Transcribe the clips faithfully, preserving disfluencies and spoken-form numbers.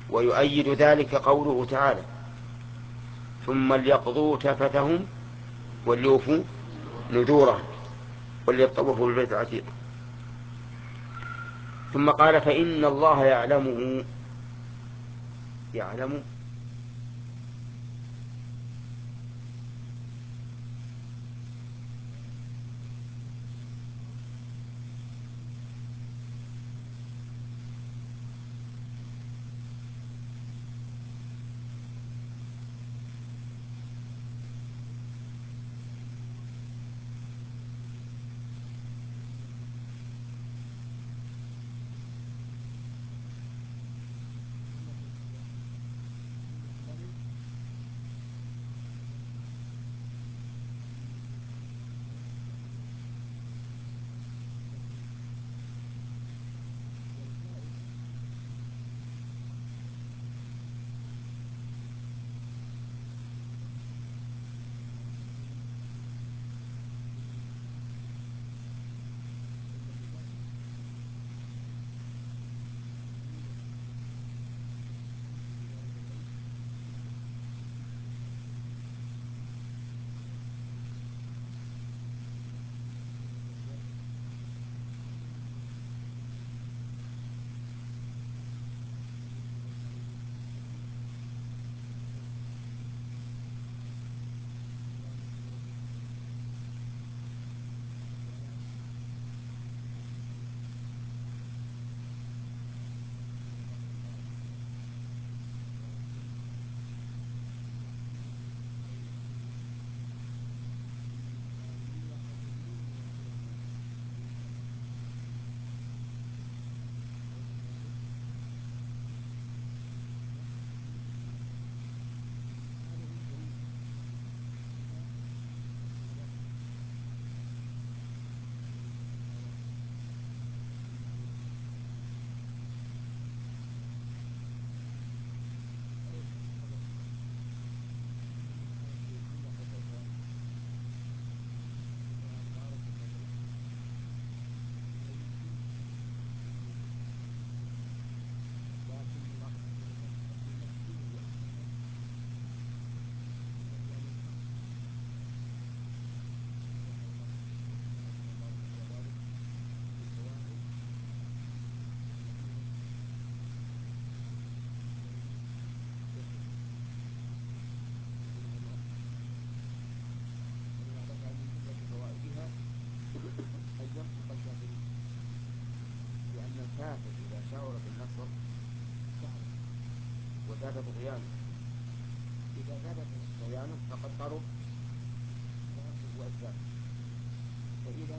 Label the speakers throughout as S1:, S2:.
S1: ويؤيد ذلك قوله تعالى ثم ليقضوا تفثهم وليوفوا نذورهم وليطوفوا بالبيت العتيق. ثم قال فإن الله يعلمه يعلم لأن الكافر إذا شعر بالنصر وزاد طغيانه، إذا زاد طغيانه فقد قرب وأزداد. فإذا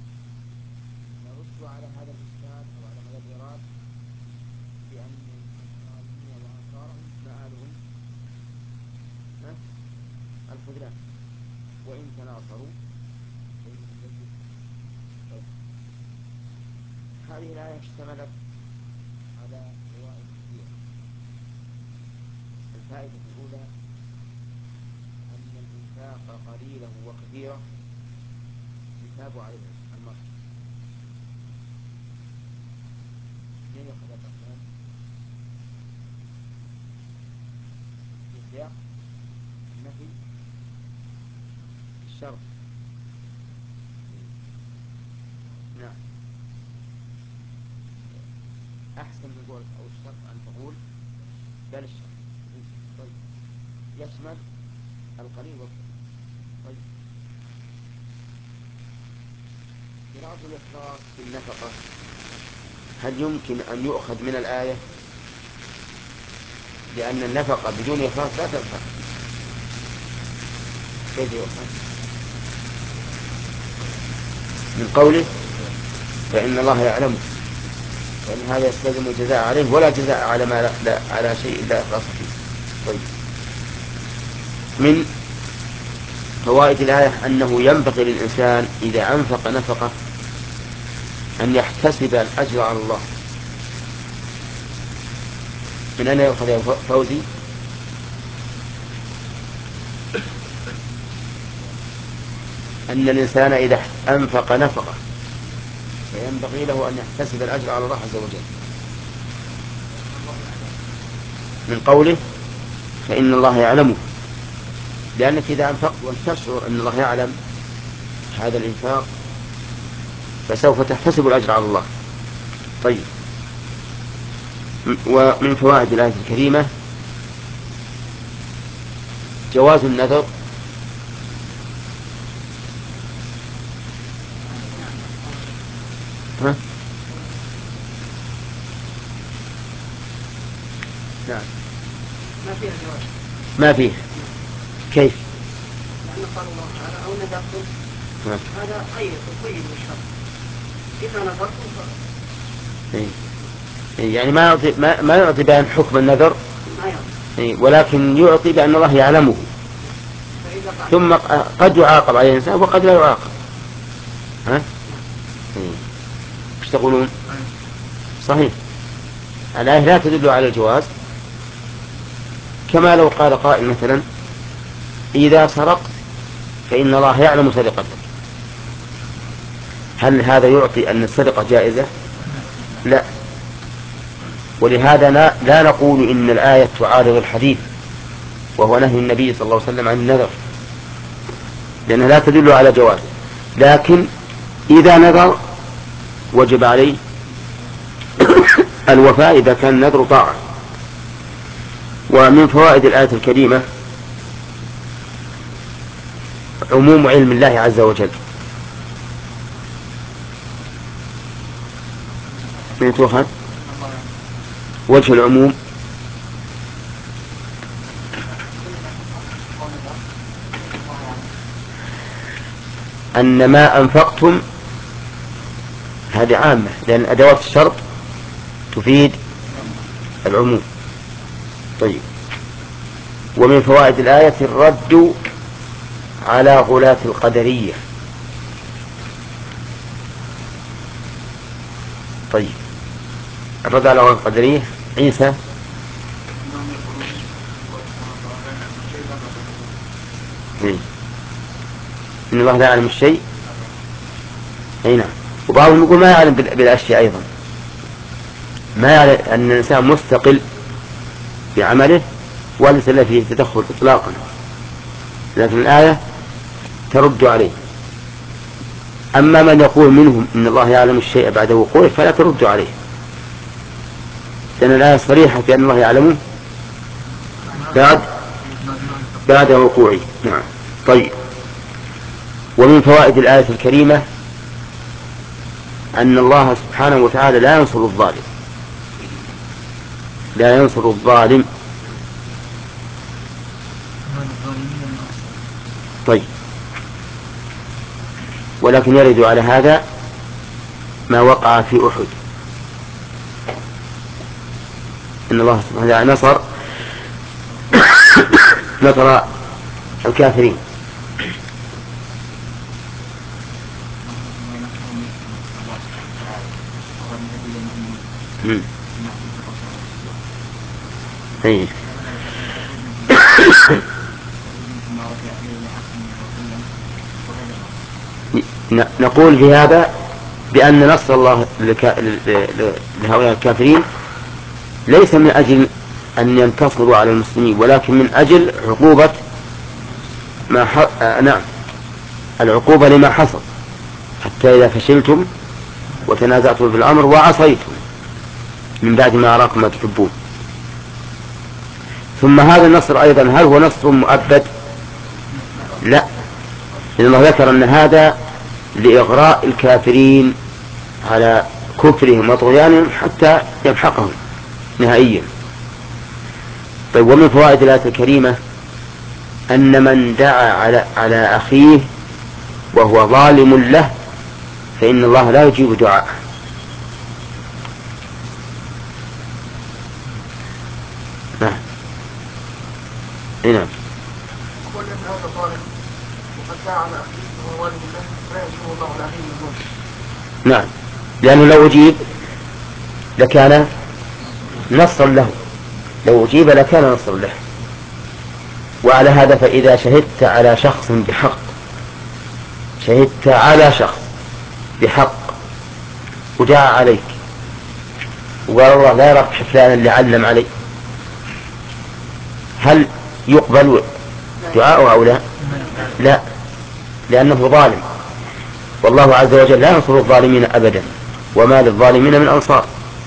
S1: نرد على هذا الإشكال أو على هذا الإيراد بأن النصرانيين وأنصارهم مآلهم الخذلان وإن تناصروا فإنهم يجب. طيب. هذه الآية اشتملت على فوائد كثيرة. الفائدة الأولى أن الإنفاق قليله وكثيره يثاب عليه المرء. من يأخذ الأقسام؟ في سياق النفي الشرط. نعم. أحسن من قولك أو الشرط أن تقول بل الشرط. طيب. يشمل القليل والكثير. طيب. قراءة الإخلاص في النفقة هل يمكن أن يؤخذ من الآية؟ لأن النفقة بدون إخلاص لا تنفع. كيف يؤخذ؟ من قوله فإن الله يعلم، فإن هذا يستلزم الجزاء عليه ولا جزاء على ما لا لا على شيء لا إخلاص فيه. طيب. من فوائد الآية أنه ينبغي للإنسان إذا أنفق نفقة أن يحتسب الأجر على الله. من أين يأخذ يا فوزي؟ أن الإنسان إذا أنفق نفقة فينبغي له أن يحتسب الأجر على الله عز وجل. من قوله فإن الله يعلمه، لأنك إذا أنفقت وأنت تشعر أن الله يعلم هذا الإنفاق فسوف تحتسب الأجر على الله. طيب، ومن فوائد الآية الكريمة جواز النذر ها؟ نعم
S2: ما فيها جواز.
S1: ما فيه. كيف؟
S2: لأن قال الله تعالى أو نذرتم هذا خير وخير والشر إذا نذرتم
S1: إيه. يعني ما يعطي ما, ما يعطي بأن حكم النذر،
S2: ما يعطي
S1: إيه. ولكن يعطي بأن الله يعلمه، ثم قد يعاقب عليه الإنسان وقد لا يعاقب. ها؟ إيه. ايش تقولون؟ صحيح، الآية لا تدل على الجواز، كما لو قال قائل مثلا إذا سرقت فإن الله يعلم سرقتك، هل هذا يعطي أن السرقة جائزة؟ لا. ولهذا لا نقول إن الآية تعارض الحديث وهو نهي النبي صلى الله عليه وسلم عن النذر، لأنها لا تدل على جواز، لكن إذا نذر وجب عليه الوفاء إذا كان النذر طاعة. ومن فوائد الآية الكريمة عموم علم الله عز وجل. من توخذ وجه العموم أن ما أنفقتم هذه عامة، لأن أدوات الشرط تفيد العموم. طيب، ومن فوائد الآية الرد على غلاة القدرية. طيب، الرد على غلاة القدرية عيسى إيه؟ إن الله لا يعلم الشيء. أي نعم. وبعضهم يقول ما يعلم بالأشياء أيضا، ما يعلم أن الإنسان مستقل بعمله وليس له فيه تدخل إطلاقا، لكن الآية ترد عليه. أما من يقول منهم إن الله يعلم الشيء بعد وقوعه فلا ترد عليه، لأن الآية صريحة بأن الله يعلمه بعد بعد وقوعه. نعم. طيب، ومن فوائد الآية الكريمة أن الله سبحانه وتعالى لا ينصر الظالم، لا ينصر الظالم. طيب، ولكن يرد على هذا ما وقع في أحد، إن الله سبحانه وتعالى نصر نصر الكافرين. أيه. نقول في هذا بأن نصر الله لهؤلاء الكافرين ليس من أجل أن ينتصروا على المسلمين، ولكن من أجل عقوبة ما ح... آه نعم العقوبة لما حصل، حتى إذا فشلتم وتنازعتم في الأمر وعصيتم من بعد ما أراكم ما تحبون. ثم هذا النصر أيضا هل هو نصر مؤبد؟ لا، لأن الله ذكر أن هذا لإغراء الكافرين على كفرهم وطغيانهم حتى يمحقهم نهائيا. طيب، ومن فوائد الآية الكريمة أن من دعا على, على أخيه وهو ظالم له فإن الله لا يجيب دعاءه. نعم. نعم. نعم، لأنه لو أجيب لكان نصرا له، لو أجيب لكان نصرا له. وعلى هذا فإذا شهدت على شخص بحق، شهدت على شخص بحق ودعا عليك وقال الله لا يرى فلانا اللي علم علي، هل يقبل دعاءه أو لا؟ لا، لأنه ظالم، والله عز وجل لا ينصر الظالمين أبدا، وما للظالمين من أنصار.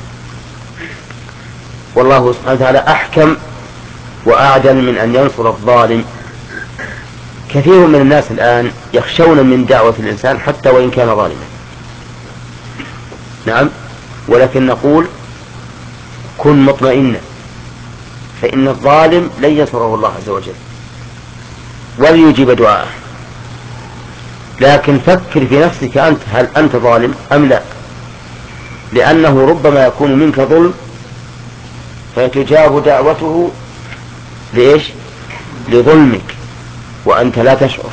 S1: والله سبحانه وتعالى أحكم وأعدل من أن ينصر الظالم. كثير من الناس الآن يخشون من دعوة الإنسان حتى وإن كان ظالما. نعم، ولكن نقول كن مطمئنا، فإن الظالم لن ينصره الله عز وجل ولن يجيب دعاءه. لكن فكر في نفسك أنت، هل أنت ظالم أم لا؟ لأنه ربما يكون منك ظلم فتجاب دعوته لإيش؟ لظلمك وأنت لا تشعر.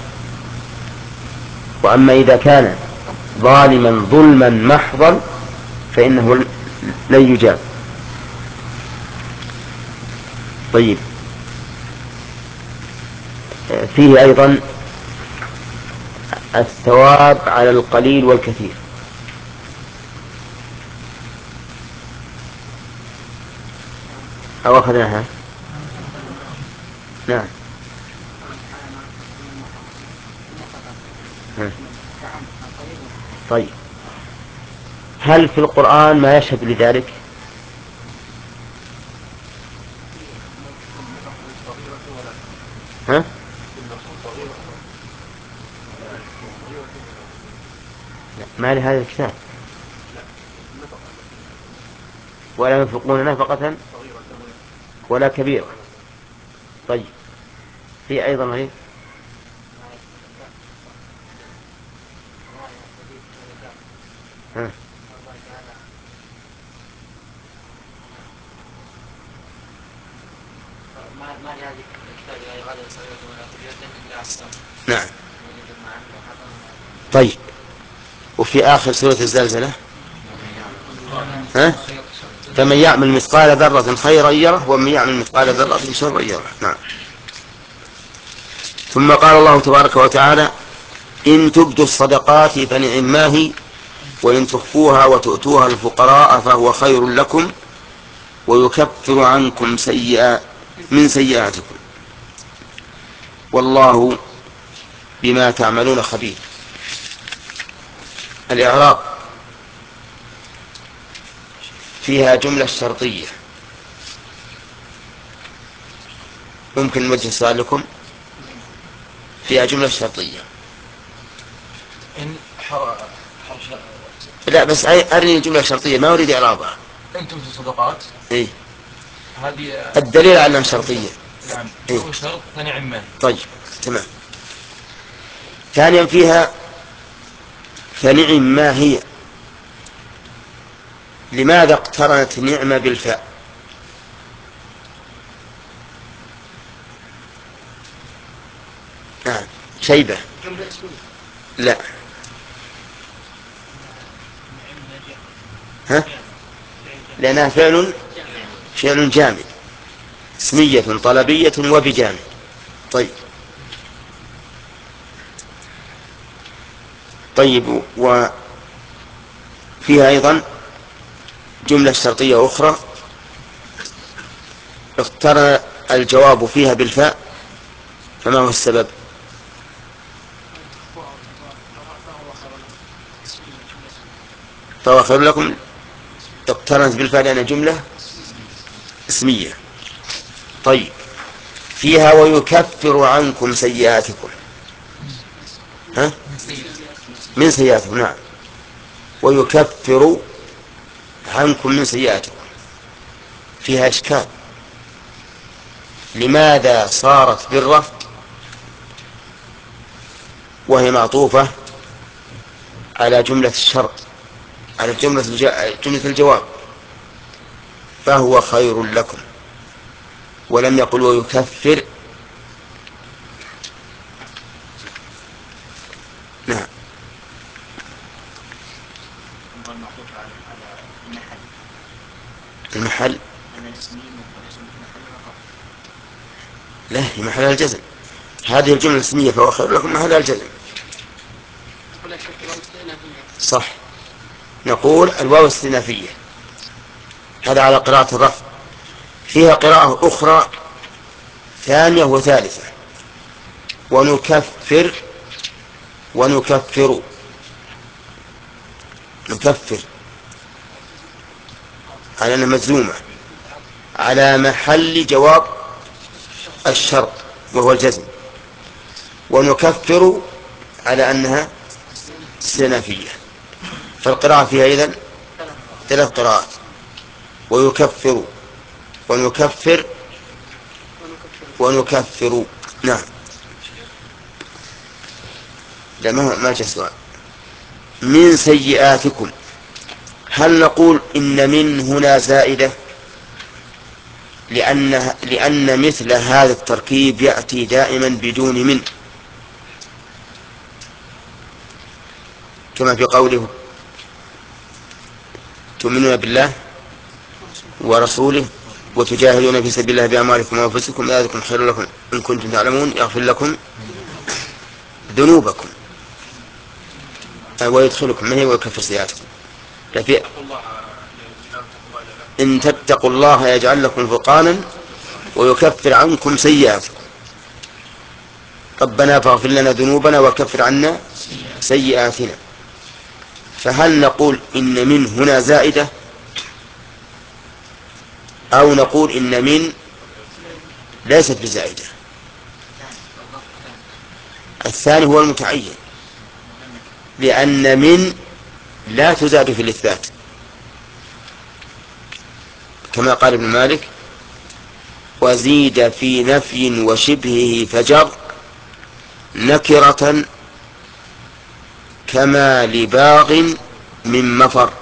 S1: وأما إذا كان ظالما ظلما محضا فإنه لن يجاب. طيب، فيه أيضا الثواب على القليل والكثير. أو أخذناها؟ نعم. طيب، هل في القرآن ما يشهد لذلك؟ ها؟ ما لهذا الكتاب ولا ينفقون نفقة ولا كبيرة. طيب، في أيضا غير؟ ها؟ نعم. طيب، وفي آخر سورة الزلزلة ها؟ فمن يعمل مثقال ذرة خيرا يره ومن يعمل مثقال ذرة شرا يره. نعم. ثم قال الله تبارك وتعالى إن تبدوا الصدقات فنعما هي وإن تخفوها وتؤتوها الفقراء فهو خير لكم ويكفر عنكم سيئات من سيئاتكم والله بما تعملون خبير. الإعراب فيها جملة شرطية. ممكن نوجه سؤال لكم؟ فيها جملة شرطية.
S3: إن
S1: لا، بس أرني الجملة شرطية، ما أريد إعرابها.
S3: أنتم في الصدقات.
S1: إيه؟
S3: هذه
S1: الدليل على أنها شرطية.
S3: نعم.
S1: إيه؟
S3: هو شرط فنعم ما.
S1: طيب، تمام. ثانيا فيها فنعم ما هي. لماذا اقترنت نعمة بالفاء؟ نعم. شيبة. لا. ها؟ لأنها فعل فعل جامد، اسمية طلبية وبجامد. طيب. طيب، وفيها أيضا جملة شرطية أخرى اقترن الجواب فيها بالفاء، فما هو السبب؟ فهو خير لكم اقترنت بالفاء لأنها جملة اسمية. طيب، فيها ويكفر عنكم سيئاتكم. ها؟ من سيئاتكم. نعم، ويكفر عنكم من سيئاتكم. فيها إشكال، لماذا صارت بالرفع وهي معطوفة على جملة الشرط، على جملة جملة الجواب؟ فهو خير لكم، ولم يقل ويكفر. نعم. المحل لا، هي محل الجزم. هذه الجملة الاسمية فهو خير لكم محل الجزم. صح، نقول الواو استئنافية. هذا على قراءة الرفع. فيها قراءة أخرى ثانية وثالثة. ونكفر ونكفر نكفر على أنها مجزومة على محل جواب الشرط وهو الجزم، ونكفر على أنها استئنافية. فالقراءة فيها إذن ثلاث قراءات: ويكفر ونكفر ونكفر. نعم. لا ما ما جاء سؤال. من سيئاتكم، هل نقول إن من هنا زائدة؟ لأن لأن مثل هذا التركيب يأتي دائما بدون من، كما في قوله: تؤمنون بالله ورسوله وتجاهدون في سبيل الله بأموالكم وأنفسكم ذلكم خير لكم إن كنتم تعلمون يغفر لكم ذنوبكم ويدخلكم منه ويكفر سيئاتكم. إن تتقوا الله يجعل لكم فرقانا ويكفر عنكم سيئاتكم ربنا فاغفر لنا ذنوبنا وكفر عنا سيئاتنا. فهل نقول إن من هنا زائدة، أو نقول إن من ليست بزائدة؟ الثاني هو المتعين، لأن من لا تزاد في الإثبات، كما قال ابن مالك: وزيد في نفي وشبهه فجر نكرة كما لباغ من مفر.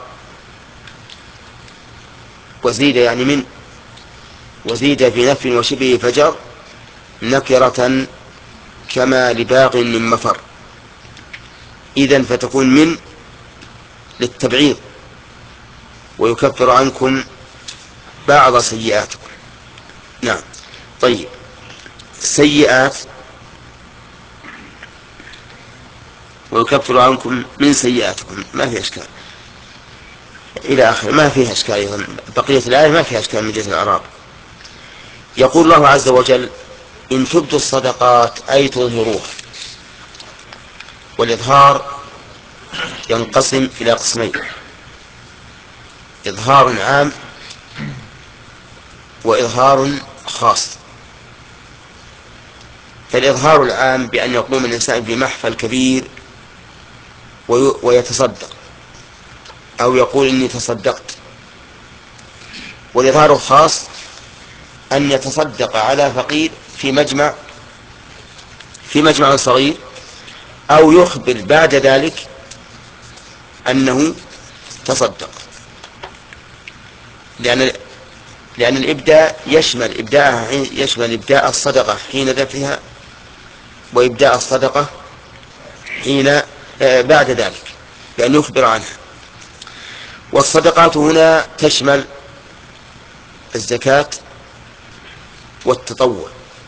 S1: وزيد يعني من، وزيد في نفي وشبهه فجر نكرة كما لباغ من مفر. إذن فتكون من للتبعيض: ويكفر عنكم بعض سيئاتكم. نعم. طيب، السيئات ويكفر عنكم من سيئاتكم ما في إشكال إلى آخر، ما فيها إشكال أيضا. بقية الآية ما فيها إشكال من جهة الإعراب. يقول الله عز وجل: إن تبدوا الصدقات أي تظهروها. والإظهار ينقسم إلى قسمين: إظهار عام وإظهار خاص. فالإظهار العام بأن يقوم الإنسان في محفل كبير ويتصدق أو يقول إني تصدقت. والإظهار الخاص أن يتصدق على فقير في مجمع في مجمع صغير، أو يخبر بعد ذلك أنه تصدق، لأن لأن الإبداء يشمل إبداء يشمل إبداء الصدقة حين دفعها، وإبداء الصدقة حين بعد ذلك بأن يخبر عنها. والصدقات هنا تشمل الزكاة والتطوع.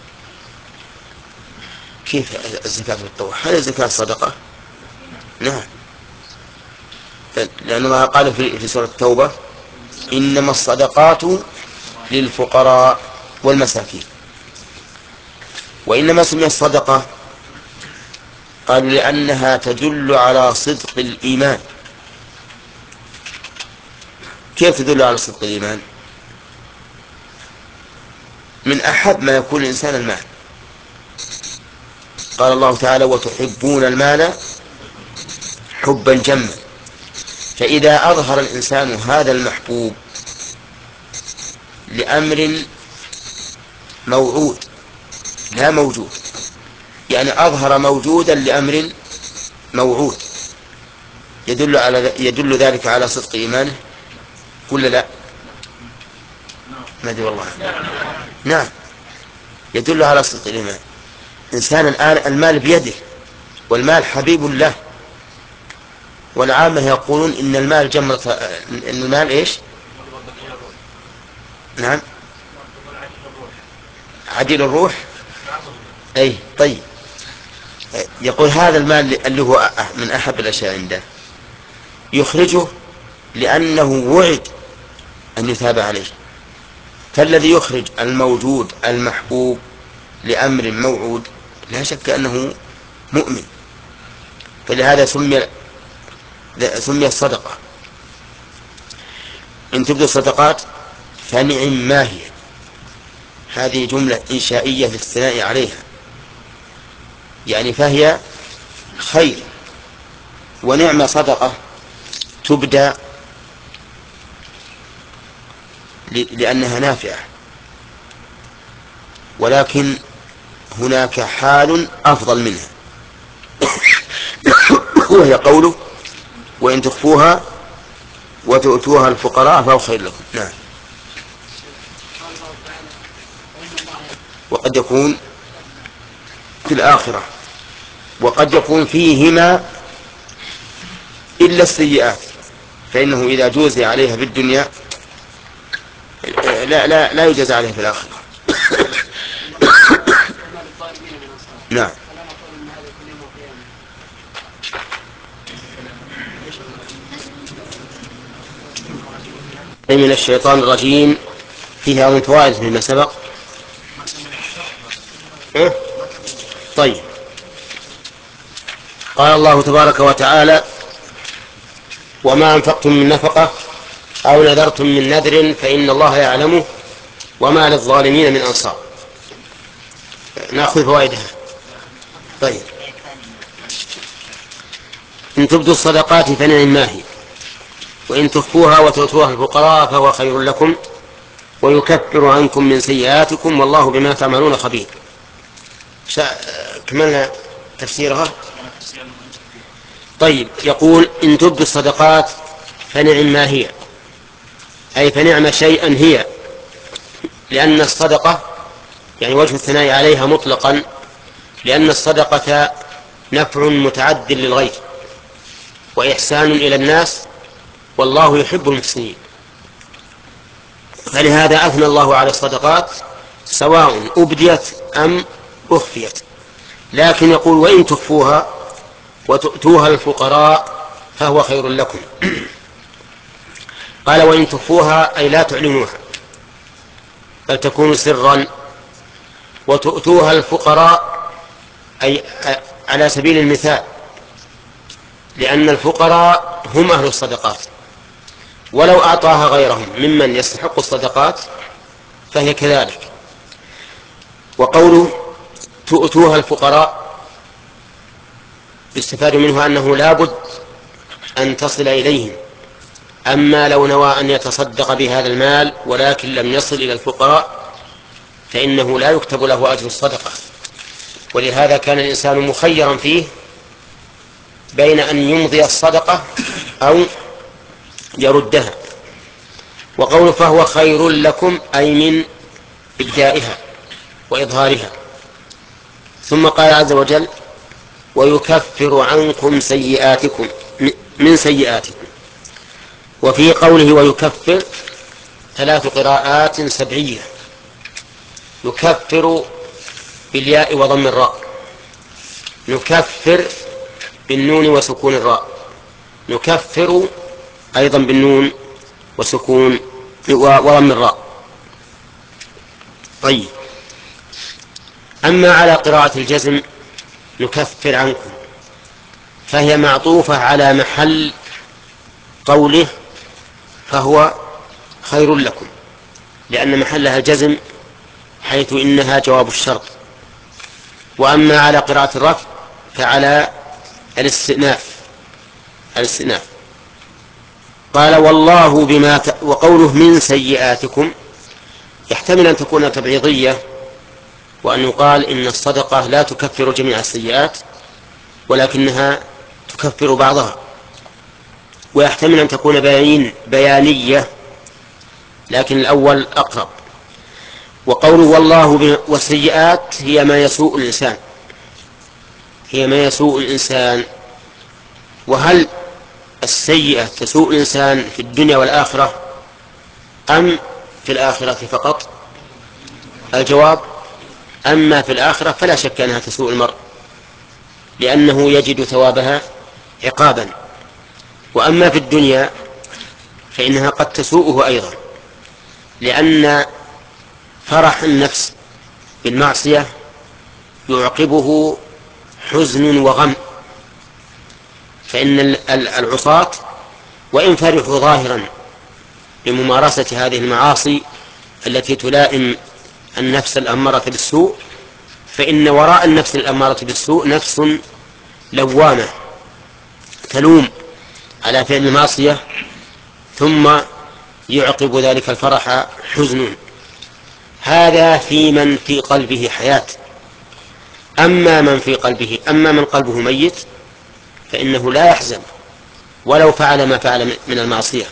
S1: كيف الزكاة والتطوع؟ هل الزكاة صدقة؟ نعم، لأن الله قال في سورة التوبة: إنما الصدقات للفقراء والمساكين. وإنما سمي الصدقة قالوا لأنها تدل على صدق الإيمان. كيف تدل على صدق الإيمان؟ من أحب ما يكون الإنسان المال. قال الله تعالى: وتحبون المال حبا جما. فإذا أظهر الإنسان هذا المحبوب لأمر موعود لا موجود، يعني أظهر موجودا لأمر موعود، يدل على يدل ذلك على صدق إيمانه ولا لا؟ ما أدري والله. نعم، يدل على صدق الإيمان. إنسان الآن المال بيده والمال حبيب له، والعامة يقولون إن المال جمرة، إن المال إيش؟ نعم، عديل الروح. أي طيب، يقول هذا المال اللي هو من أحب الأشياء عنده يخرجه لأنه وعد أن يثاب عليه. فالذي يخرج الموجود المحبوب لأمر موعود لا شك أنه مؤمن، فلهذا سمي سمي الصدقة. إن تبدو الصدقات فنعم ما هي، هذه جملة إنشائية للثناء عليها، يعني فهي خير. ونعم صدقة تبدى لأنها نافعة، ولكن هناك حال أفضل منها وهي قوله وإن تخفوها وتؤتوها الفقراء فهو خير لكم. نعم. وقد يكون في الآخرة، وقد يكون فيهما إلا السيئات، فإنه إذا جوزي عليها في الدنيا لا لا لا يجوز عليها في الآخرة. نعم. من الشيطان الرجيم فيها من فوائد مما سبق. إيه؟ طيب، قال الله تبارك وتعالى وما أنفقتم من نفقة أو نذرتم من نذر فإن الله يعلمه وما للظالمين من أنصار. نأخذ فوائدها. طيب، إن تبدوا الصدقات فنعم ما هي، وإن تخفوها وتؤتوها الفقراء فهو خير لكم ويكفر عنكم من سيئاتكم والله بما تعملون خبير. كملنا تفسيرها. طيب، يقول إن تبدوا الصدقات فنعم ما هي، أي فنعم شيئا هي، لأن الصدقة يعني وجه الثناء عليها مطلقا، لأن الصدقة نفع متعد للغير وإحسان إلى الناس والله يحب المحسنين، فلهذا أثنى الله على الصدقات سواء أبديت أم أخفيت. لكن يقول وإن تخفوها وتؤتوها الفقراء فهو خير لكم. قال وإن تخفوها أي لا تعلنوها بل تكون سرا، وتؤتوها الفقراء أي على سبيل المثال، لأن الفقراء هم أهل الصدقات، ولو أعطاها غيرهم ممن يستحق الصدقات فهي كذلك. وقوله تؤتوها الفقراء يستفاد منه أنه لا بد أن تصل إليهم، أما لو نوى أن يتصدق بهذا المال ولكن لم يصل إلى الفقراء فإنه لا يكتب له أجر الصدقة. ولهذا كان الإنسان مخيرا فيه بين أن يمضي الصدقة أو يردها. وقوله فهو خير لكم أي من إبدائها وإظهارها. ثم قال عز وجل ويكفر عنكم سيئاتكم من سيئاتكم. وفي قوله ويكفر ثلاث قراءات سبعية، يكفر بالياء وضم الراء، نكفر بالنون وسكون الراء، نكفر أيضا بالنون وسكون وضم الراء. طيب، أما على قراءة الجزم نكفر عنكم فهي معطوفة على محل قوله فهو خير لكم، لأن محلها الجزم حيث إنها جواب الشرط. وأما على قراءة الرفع فعلى الاستئناف الاستئناف قال والله بما ت... وقوله من سيئاتكم يحتمل أن تكون تبعيضية، وأن يقال إن الصدقة لا تكفر جميع السيئات ولكنها تكفر بعضها، ويحتمل أن تكون بيان بيانية، لكن الأول أقرب. وقوله والله ب... والسيئات هي ما يسوء الإنسان هي ما يسوء الإنسان. وهل السيئة تسوء الإنسان في الدنيا والآخرة أم في الآخرة فقط؟ الجواب أما في الآخرة فلا شك أنها تسوء المرء، لأنه يجد ثوابها عقابا. وأما في الدنيا فإنها قد تسوءه أيضا، لأن فرح النفس بالمعصية
S4: يعقبه حزن وغم. فإن العصاة وإن فرحوا ظاهرا بممارسة هذه المعاصي التي تلائم النفس الأمارة بالسوء، فإن وراء النفس الأمارة بالسوء نفس لوامة تلوم على فعل المعصية، ثم يعقب ذلك الفرح حزن. هذا في من في قلبه حياة. أما من في قلبه أما من قلبه ميت فإنه لا يحزن ولو فعل ما فعل من المعصية.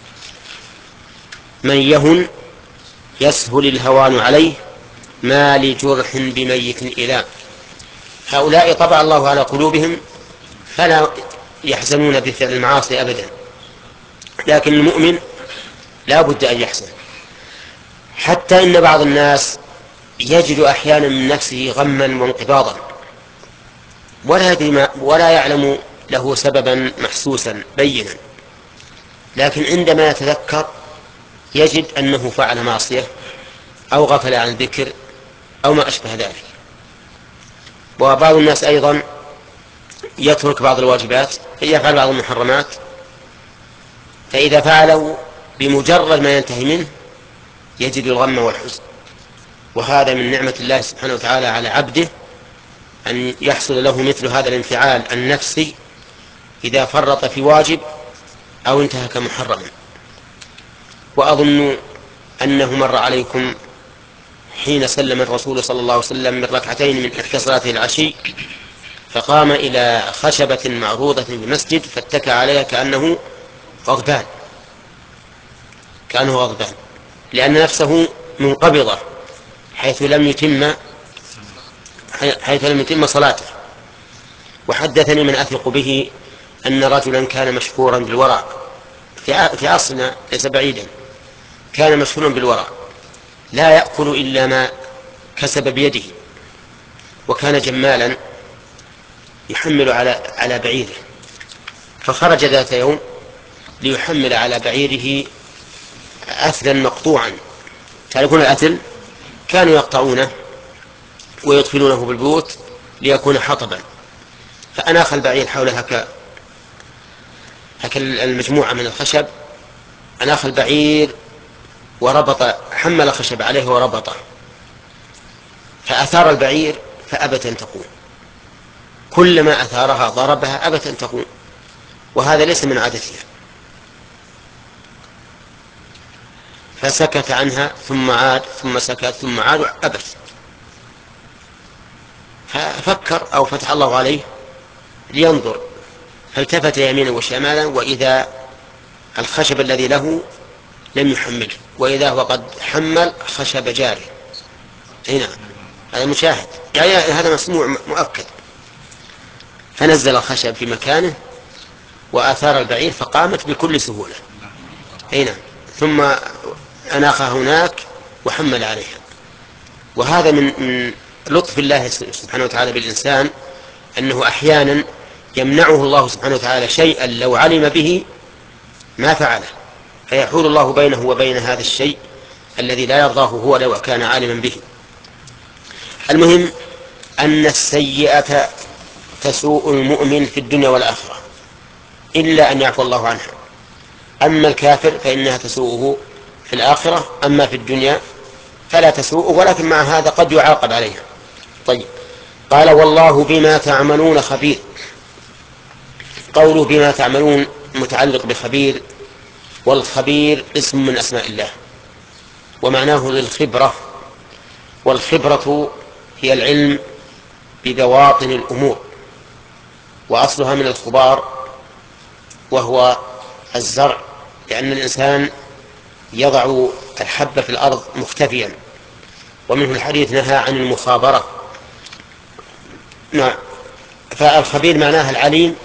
S4: من يهن يسهل الهوان عليه، ما لجرح بميت إله. هؤلاء طبع الله على قلوبهم فلا يحزنون بفعل المعاصي أبدا، لكن المؤمن لا بد أن يحزن. حتى إن بعض الناس يجد أحيانا من نفسه غما وانقباضا ولا يدري ما ولا يعلم له سببا محسوسا بينا، لكن عندما يتذكر يجد أنه فعل معصية أو غفل عن الذكر أو ما أشبه ذلك. وبعض الناس أيضا يترك بعض الواجبات، يفعل بعض المحرمات، فإذا فعله بمجرد ما ينتهي منه يجد الغم والحزن. وهذا من نعمة الله سبحانه وتعالى على عبده أن يحصل له مثل هذا الانفعال النفسي إذا فرط في واجب أو انتهك محرما. وأظن أنه مر عليكم حين سلم الرسول صلى الله عليه وسلم من ركعتين من إحدى صلاته العشي، فقام إلى خشبة معروضة في المسجد فاتكى عليها كأنه غضبان كأنه غضبان لأن نفسه منقبضة حيث لم يتم حيث لم يتم صلاته. وحدثني من أثق به أن رجلا كان مشهورا بالورع في عصرنا ليس بعيدا، كان مشهورا بالورع لا يأكل إلا ما كسب بيده، وكان جمالا يحمل على على بعيره. فخرج ذات يوم ليحمل على بعيره أثلا مقطوعا. تعرفون الأثل؟ كانوا يقطعونه ويدخلونه بالبيوت ليكون حطبا. فأناخ البعير حول هكا هكا المجموعة من الخشب، أناخ البعير وربط حمل خشب عليه وربطه، فأثار البعير فأبت أن تقوم. كلما أثارها ضربها أبت أن تقوم، وهذا ليس من عادتها. فسكت عنها ثم عاد ثم سكت ثم عاد أبت. ففكر أو فتح الله عليه لينظر، فالتفت يمينا وشمالا وإذا الخشب الذي له لم يحمله، وإذا هو قد حمل خشب جاره. هنا هذا مشاهد، يعني هذا مسموع مؤكد. فنزل الخشب في مكانه وآثار البعير فقامت بكل سهولة. هنا ثم أناخها هناك وحمل عليها. وهذا من لطف الله سبحانه وتعالى بالإنسان أنه أحيانا يمنعه الله سبحانه وتعالى شيئا لو علم به ما فعله، فيحول الله بينه وبين هذا الشيء الذي لا يرضاه هو لو كان عالما به. المهم أن السيئة تسوء المؤمن في الدنيا والآخرة إلا أن يعفو الله عنها. أما الكافر فإنها تسوءه في الآخرة، أما في الدنيا فلا تسوءه، ولكن مع هذا قد يعاقب عليها. طيب، قال والله بما تعملون خبير. قوله بما تعملون متعلق بخبير، والخبير اسم من أسماء الله ومعناه للخبرة، والخبرة هي العلم ببواطن الأمور، وأصلها من الخبار وهو الزرع، لأن الإنسان يضع الحب في الأرض مختفيا، ومنه الحديث نهى عن المخابرة. نعم، فالخبير معناها العليم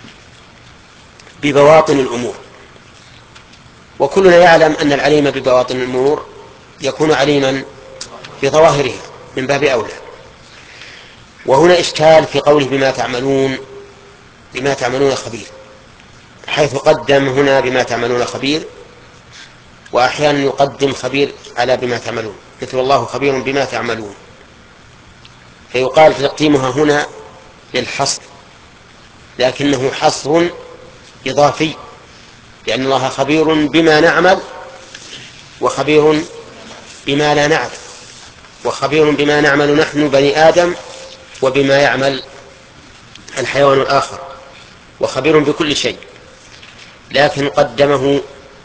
S4: ببواطن الأمور، وكلنا يعلم أن العليم ببواطن الأمور يكون عليما بظواهرها من باب أولى. وهنا إشكال في قوله بما تعملون بما تعملون خبير، حيث قدم هنا بما تعملون خبير، وأحيانا يقدم خبير على بما تعملون، مثل الله خبير بما تعملون. فيقال تقديمها هنا للحصر، لكنه حصر إضافي، لأن الله خبير بما نعمل وخبير بما لا نعمل، وخبير بما نعمل نحن بني آدم وبما يعمل الحيوان الآخر، وخبير بكل شيء، لكن قدمه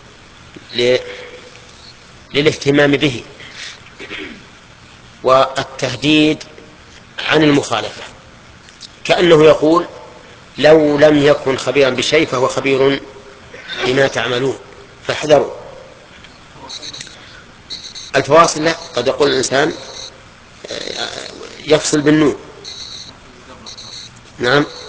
S4: للاهتمام به والتهديد عن المخالفة، كأنه يقول لو لم يكن خبيرا بشيء فهو خبير بما تعملون فاحذروا. الفواصل لا، قد يقول الإنسان يفصل بالنون. نعم.